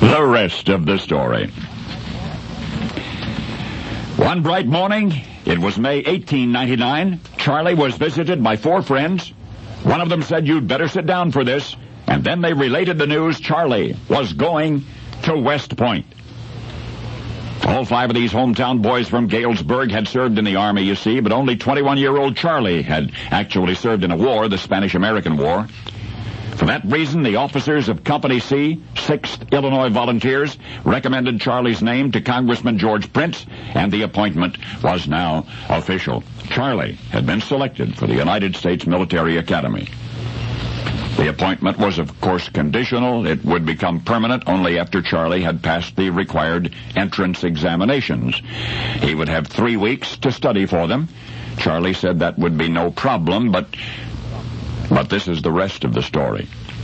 The rest of the story. One bright morning, it was May 1899, Charlie was visited by 4 friends. One of them said, "You'd better sit down for this." And then they related the news. Charlie was going to West Point. All 5 of these hometown boys from Galesburg had served in the Army, you see, but only 21-year-old Charlie had actually served in a war, the Spanish-American War. For that reason, the officers of Company C, 6th Illinois Volunteers, recommended Charlie's name to Congressman George Prince, and the appointment was now official. Charlie had been selected for the United States Military Academy. The appointment was, of course, conditional. It would become permanent only after Charlie had passed the required entrance examinations. He would have 3 weeks to study for them. Charlie said that would be no problem, but this is the rest of the story.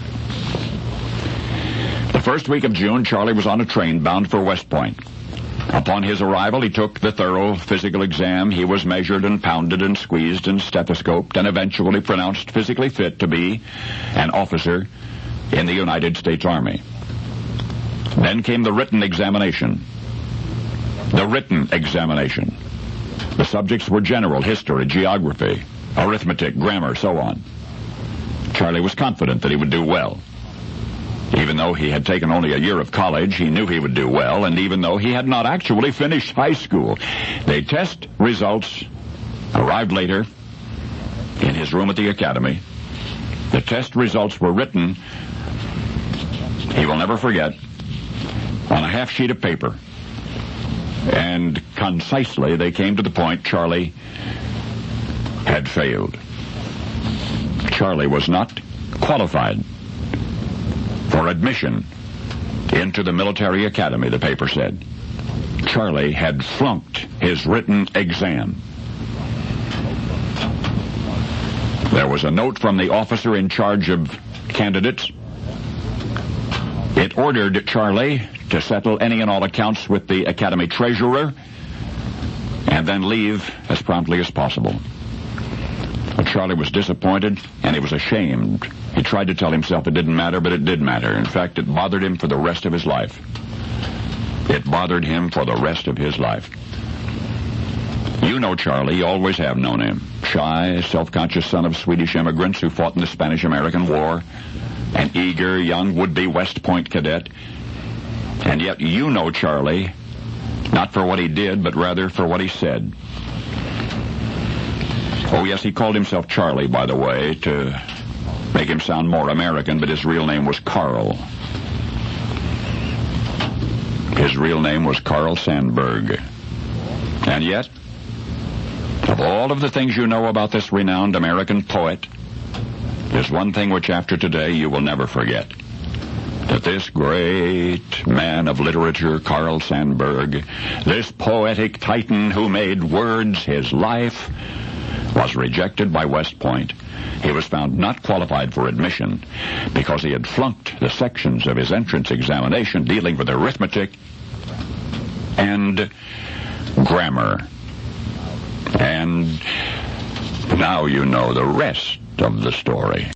The first week of June, Charlie was on a train bound for West Point. Upon his arrival, he took the thorough physical exam. He was measured and pounded and squeezed and stethoscoped and eventually pronounced physically fit to be an officer in the United States Army. Then came the written examination. The written examination. The subjects were general, history, geography, arithmetic, grammar, so on. Charlie was confident that he would do well. Even though he had taken only a year of college, he knew he would do well, and even though he had not actually finished high school. The test results arrived later in his room at the academy. The test results were written, he will never forget, on a half sheet of paper. And concisely, they came to the point: Charlie had failed. Charlie was not qualified for admission into the military academy, the paper said. Charlie had flunked his written exam. There was a note from the officer in charge of candidates. It ordered Charlie to settle any and all accounts with the academy treasurer and then leave as promptly as possible. But Charlie was disappointed, and he was ashamed. He tried to tell himself it didn't matter, but it did matter. In fact, it bothered him for the rest of his life. It bothered him for the rest of his life. You know Charlie. You always have known him. Shy, self-conscious son of Swedish immigrants who fought in the Spanish-American War. An eager, young would-be West Point cadet. And yet you know Charlie, not for what he did, but rather for what he said. Oh, yes, he called himself Charlie, by the way, to make him sound more American, but his real name was Carl. His real name was Carl Sandburg. And yet, of all of the things you know about this renowned American poet, there's one thing which after today you will never forget. That this great man of literature, Carl Sandburg, this poetic titan who made words his life, was rejected by West Point. He was found not qualified for admission because he had flunked the sections of his entrance examination dealing with arithmetic and grammar. And now you know the rest of the story.